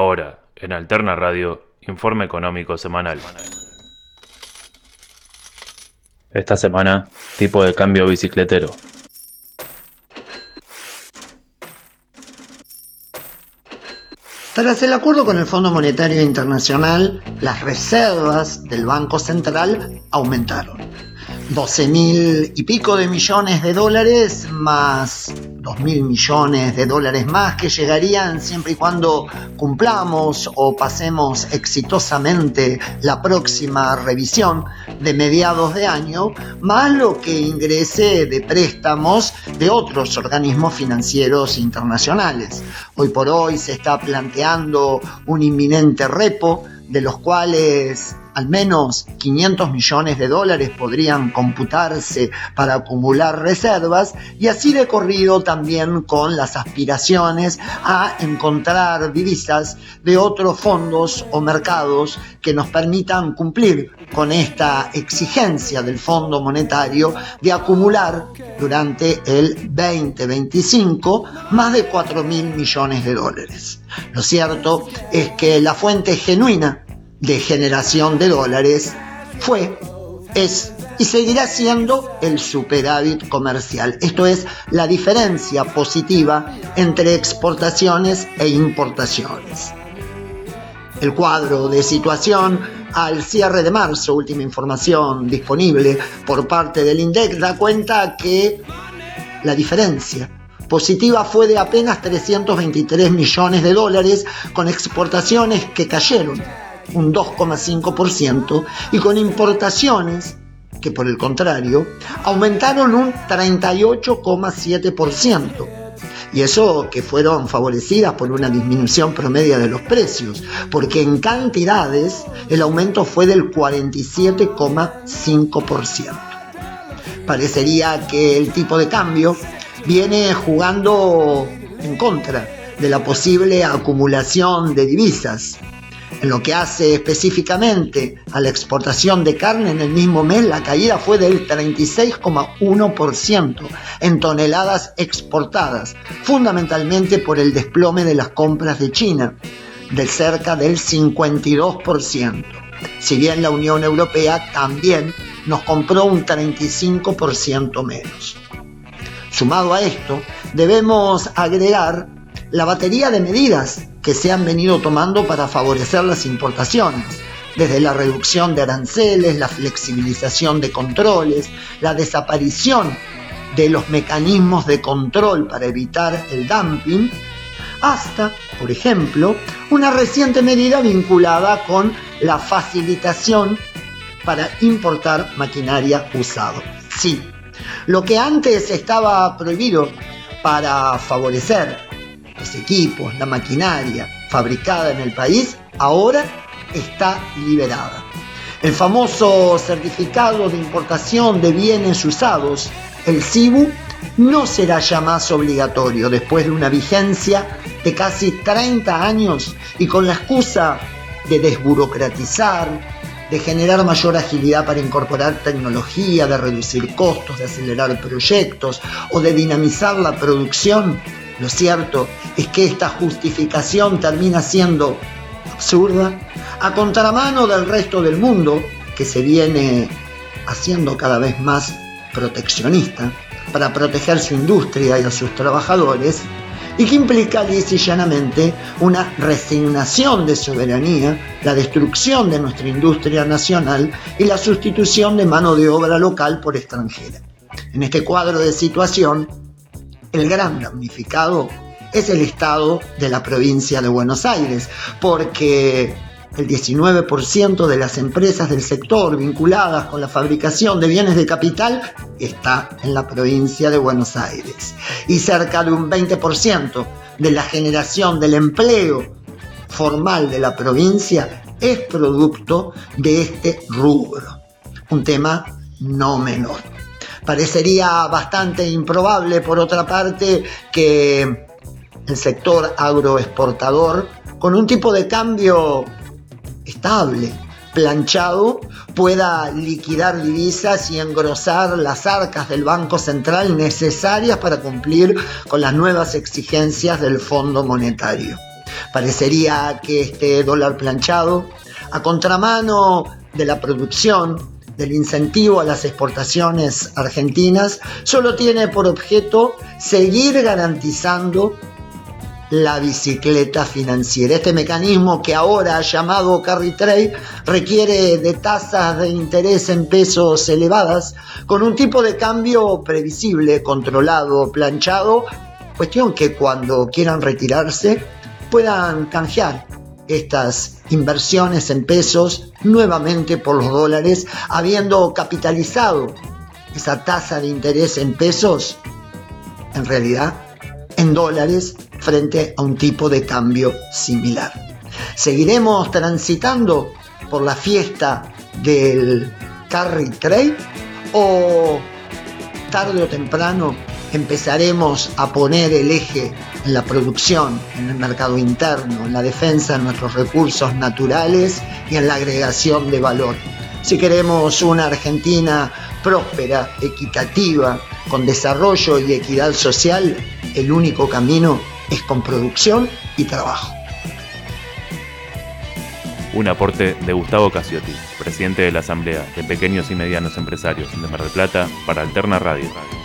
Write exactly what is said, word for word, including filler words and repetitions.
Ahora, en Alterna Radio, Informe Económico Semanal. Esta semana, tipo de cambio bicicletero. Tras el acuerdo con el Fondo Monetario Internacional, las reservas del Banco Central aumentaron. doce mil y pico de millones de dólares más dos mil millones de dólares más que llegarían siempre y cuando cumplamos o pasemos exitosamente la próxima revisión de mediados de año, más lo que ingrese de préstamos de otros organismos financieros internacionales. Hoy por hoy se está planteando un inminente repo, de los cuales al menos quinientos millones de dólares podrían computarse para acumular reservas, y así de corrido también con las aspiraciones a encontrar divisas de otros fondos o mercados que nos permitan cumplir con esta exigencia del Fondo Monetario de acumular durante el veinte veinticinco más de cuatro mil millones de dólares. Lo cierto es que la fuente genuina de generación de dólares fue, es y seguirá siendo el superávit comercial. Esto es la diferencia positiva entre exportaciones e importaciones. El cuadro de situación al cierre de marzo, última información disponible por parte del INDEC, da cuenta que la diferencia positiva fue de apenas trescientos veintitrés millones de dólares, con exportaciones que cayeron un dos coma cinco por ciento y con importaciones que, por el contrario, aumentaron un treinta y ocho coma siete por ciento. Y eso que fueron favorecidas por una disminución promedio de los precios, porque en cantidades el aumento fue del cuarenta y siete coma cinco por ciento. Parecería que el tipo de cambio viene jugando en contra de la posible acumulación de divisas. En lo que hace específicamente a la exportación de carne, en el mismo mes la caída fue del treinta y seis coma uno por ciento en toneladas exportadas, fundamentalmente por el desplome de las compras de China, de cerca del cincuenta y dos por ciento. Si bien la Unión Europea también nos compró un treinta y cinco por ciento menos. Sumado a esto, debemos agregar la batería de medidas que se han venido tomando para favorecer las importaciones, desde la reducción de aranceles, la flexibilización de controles, la desaparición de los mecanismos de control para evitar el dumping, hasta, por ejemplo, una reciente medida vinculada con la facilitación para importar maquinaria usada. Sí, lo que antes estaba prohibido para favorecer los equipos, la maquinaria fabricada en el país, ahora está liberada. El famoso certificado de importación de bienes usados, el C I B U, no será ya más obligatorio después de una vigencia de casi treinta años, y con la excusa de desburocratizar, de generar mayor agilidad para incorporar tecnología, de reducir costos, de acelerar proyectos o de dinamizar la producción. Lo cierto es que esta justificación termina siendo absurda, a contramano del resto del mundo, que se viene haciendo cada vez más proteccionista para proteger su industria y a sus trabajadores, y que implica lisa y llanamente una resignación de soberanía, la destrucción de nuestra industria nacional y la sustitución de mano de obra local por extranjera. En este cuadro de situación, el gran damnificado es el Estado de la provincia de Buenos Aires, porque el diecinueve por ciento de las empresas del sector vinculadas con la fabricación de bienes de capital está en la provincia de Buenos Aires, y cerca de un veinte por ciento de la generación del empleo formal de la provincia es producto de este rubro, un tema no menor. Parecería bastante improbable, por otra parte, que el sector agroexportador, con un tipo de cambio estable, planchado, pueda liquidar divisas y engrosar las arcas del Banco Central necesarias para cumplir con las nuevas exigencias del Fondo Monetario. Parecería que este dólar planchado, a contramano de la producción, del incentivo a las exportaciones argentinas, solo tiene por objeto seguir garantizando la bicicleta financiera. Este mecanismo, que ahora llamado carry trade, requiere de tasas de interés en pesos elevadas, con un tipo de cambio previsible, controlado, planchado, cuestión que cuando quieran retirarse puedan canjear estas inversiones en pesos nuevamente por los dólares, habiendo capitalizado esa tasa de interés en pesos, en realidad en dólares, frente a un tipo de cambio similar. ¿Seguiremos transitando por la fiesta del carry trade o tarde o temprano empezaremos a poner el eje en la producción, en el mercado interno, en la defensa de nuestros recursos naturales y en la agregación de valor? Si queremos una Argentina próspera, equitativa, con desarrollo y equidad social, el único camino es con producción y trabajo. Un aporte de Gustavo Casiotti, presidente de la Asamblea de Pequeños y Medianos Empresarios de Mar del Plata, para Alterna Radio.